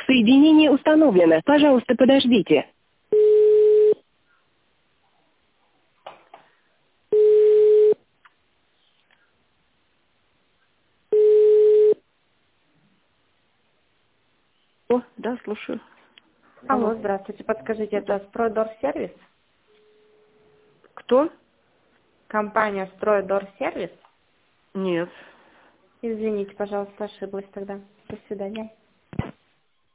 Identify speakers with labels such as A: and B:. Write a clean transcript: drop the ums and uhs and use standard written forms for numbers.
A: Соединение установлено. Пожалуйста, подождите. О, да, слушаю.
B: Алло, здравствуйте. Подскажите, это Стройдорсервис?
A: Кто?
B: Компания Стройдорсервис?
A: Нет.
B: Извините, пожалуйста, ошиблась тогда. До свидания.